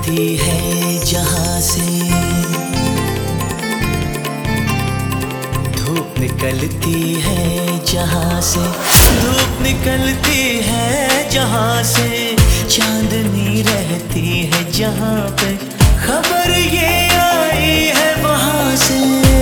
निकलती है जहाँ से, धूप निकलती है जहाँ से, धूप निकलती है जहाँ से, चांदनी रहती है जहाँ पे, खबर ये आई है वहाँ से।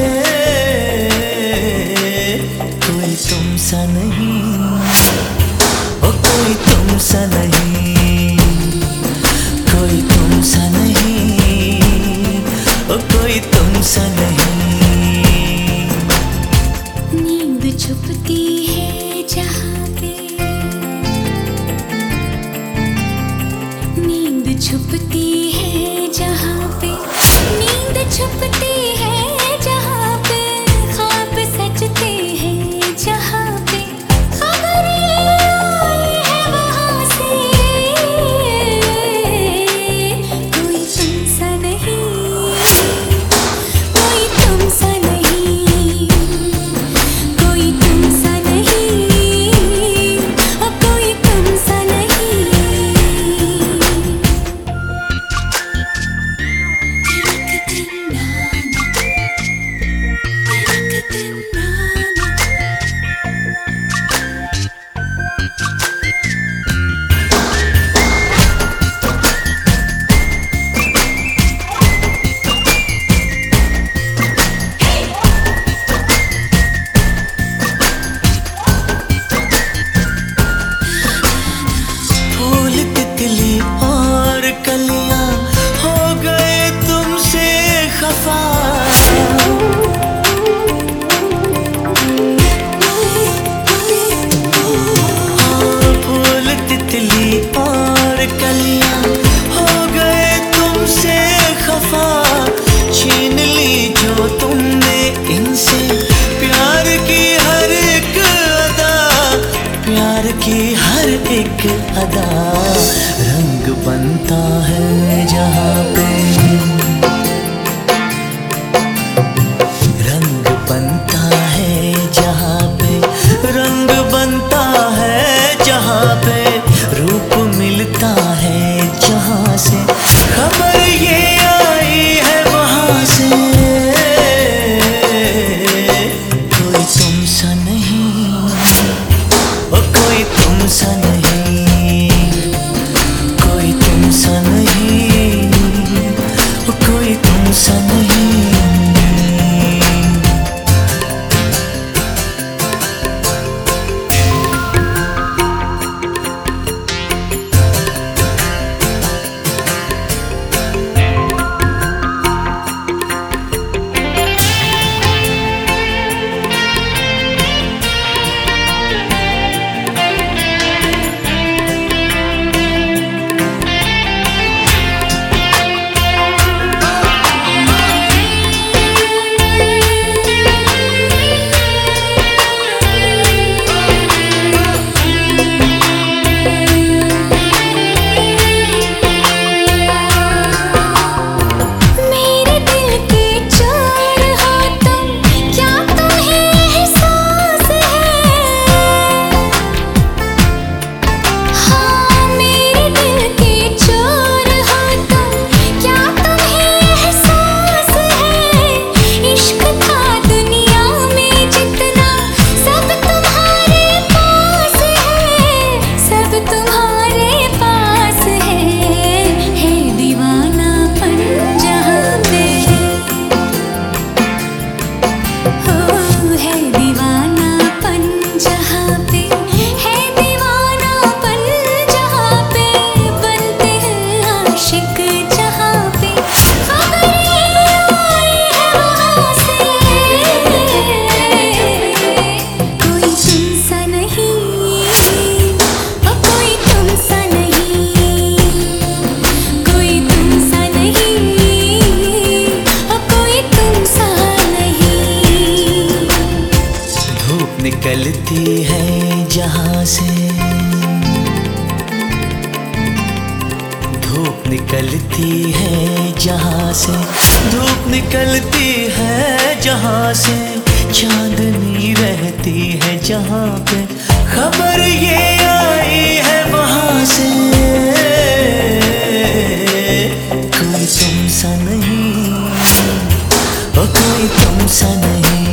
कोई तुम सा नहीं, ओ कोई तुम सा नहीं, कोई तुम सा नहीं, ओ कोई तुम सा नहीं। नींद छुपती है जहाँ पे, नींद छुपती है जहाँ पे, नींद छुपती है जहाँ पे, ख्वाब सजते हैं जहाँ पे, खबर ये आई है वहाँ से। कोई तुम सा नहीं, कोई तुम सा नहीं, कोई तुम सा नहीं, ओ कोई तुम सा नहीं। फूल तितली और कलियां हो गए तुमसे खफा, फूल तितली और कलियां हो गए तुमसे खफा, छीन ली जो तुमने इनसे प्यार की हर एक अदा, प्यार की हर एक अदा। रंग बनता है जहाँ पे, रंग बनता है जहाँ पे, रंग बनता है जहाँ पे, रूप मिलता है जहाँ से, खबर ये आई है वहाँ से। कोई तुम सा नहीं, ओ कोई तुम सा नहीं, कोई तुम सा नहीं, ओ कोई तुम सा नहीं। निकलती है जहाँ से, धूप निकलती है जहाँ से, धूप निकलती है जहाँ से, चांदनी रहती है जहाँ पे, खबर ये आई है वहाँ से। सा नहीं, ओ कोई तुम सा नहीं।